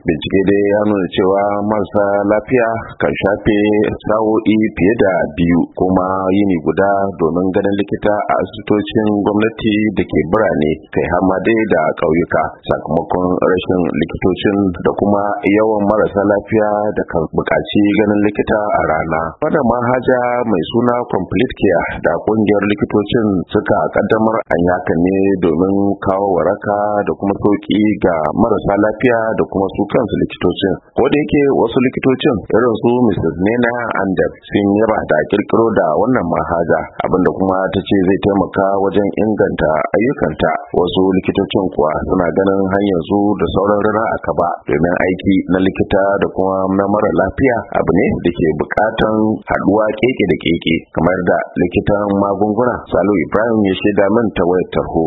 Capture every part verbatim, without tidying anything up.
Bincike dai ya nuna cewa marasa lafiya kan shafe sa'o'i fiye da biyu kuma yini guda domin ganin likita a asibitocin gwamnati da ke birane kai har ma dai da ƙauyuka sakamakon rashin likitocin da kuma yawan marasa lafiya da kan buƙaci ganin likita a rana. Wannan manhaja mai suna Complete Care da ƙungiyar likitocin suka kaddamar an haka ne domin kawo waraka da kuma sauki ga marasa lafiya da kuma su kansu likitocin. Ko da yake wasu likitocin irin su Missus Nena Andep sun yaba da kirkiro da wannan manhaja abinda kuma ta ce zai taimaka wajen inganta ayyukanta. Wasu likitocin kuwa suna ganin hanyar su da sauran rana a kaba domin aiki na likita da kuma na mara lafiya abu ne da ke bukatan haduwa keke da keke kamar da likitan magunguna Salu Ibrahim ya shaida min ta wayar tarho.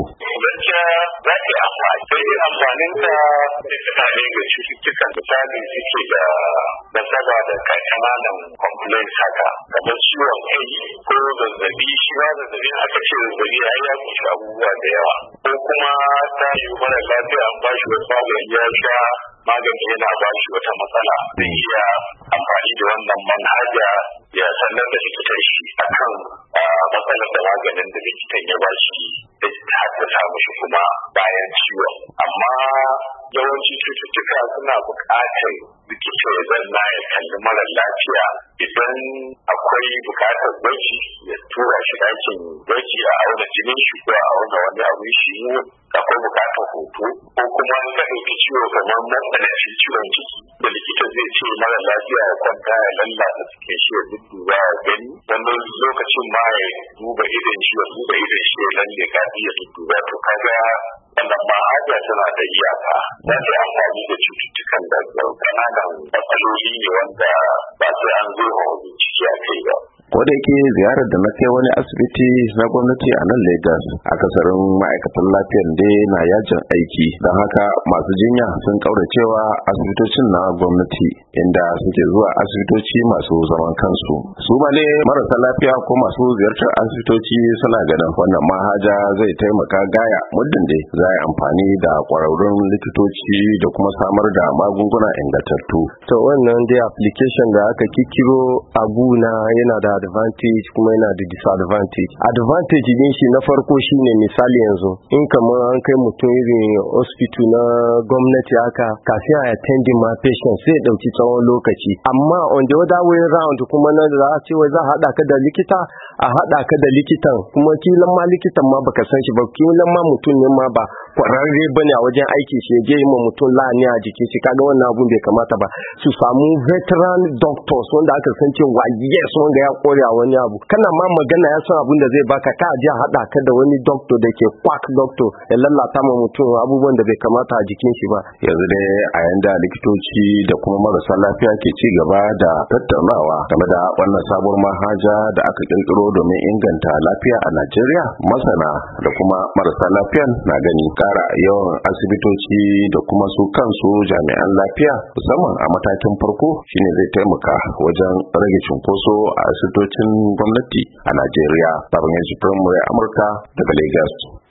Amfanin ta da ne ga cututtukan misali suke da nasaba da kananan complaints haka kamar ciwon kai ko zazzabi shi ma zazzabi aka ce zazzabi har ya kunshi abubuwa da yawa ko kuma ta yi mara lafiya an bashi wasu magani ya sha magani yana bashi wata matsala zai iya amfani da wannan manhaja ya sanar da likitan shi akan matsalar da maganin da likitan ya bashi da haddasa mishi kuma bayan ciwon. Amma yawanci cututtuka suna buƙatar likita ya zanna ya kalli mara lafiya idan akwai buƙatar gwaji ya tura shi ɗakin gwaji a auna jinin shi ko a auna wani abu shi akwai buƙatar hoto ko kuma in ka ɗauki ciwo kamar matsanancin ciwon ciki da likita zai ce mara lafiya ya kwanta ya lallata cikin shi ya dudduba ya gani wani lokacin ma ya duba idon shi ya duba idon shi ya lalle kafi ya dudduba to kaga wannan manhaja tana da iyaka za ta amfani da cututtukan da ƙananan matsaloli ne wanda ba sai an zo a bincike a kai ba. Ko da yake ziyarar da na kai wani asibiti na gwamnati a nan Lagos akasarin ma'aikatan lafiyar dai na yajin aiki don haka masu jinya sun kauracewa asibitocin na gwamnati inda suke zuwa asibitoci masu zaman kansu. Su ma ne marasa lafiya ko masu ziyartar asibitoci suna ganin wannan manhaja zai taimaka gaya muddin dai za a yi amfani da kwararrun likitoci da kuma samar da magunguna ingantattu. To wannan dai application da aka kikiro abu na yana da advantage kuma yana da disadvantage. Advantage din shi na farko shine misali yanzu in kamar an kai mutum irin hospital na gwamnati haka kafin a attending ma patient sai dauki tsawon lokaci, amma on the other way round kuma na da a ce wai za a hada ka da likita a hada ka da likitan kuma kilan ma likitan ma baka san shi ba, kilan ma mutum ne ma ba kwararre bane a wajen aiki shi je yi ma mutum la'ani a jikin shi. Kaga wannan abun bai kamata ba, su samu veteran doctors wanda aka san cewa yes wanda ya kore a wani abu, kana ma magana ya san abun da zai baka ka je a hada ka da wani doctor da ke quack doctor ya lallata ma mutum abubuwan da bai kamata a jikin shi ba. Yanzu dai a yanda likitoci da kuma marasa lafiya ke ci gaba da tattaunawa game da wannan sabuwar manhaja da aka kirkiro domin inganta lafiya a Najeriya, masana da kuma marasa lafiyan na gani kara yawan asibitoci da kuma su kansu jami'an lafiya musamman a matakin farko shine zai taimaka wajen rage cunkoso a asibitocin gwamnati a Najeriya. Babban yanzu Amurka daga Lagos.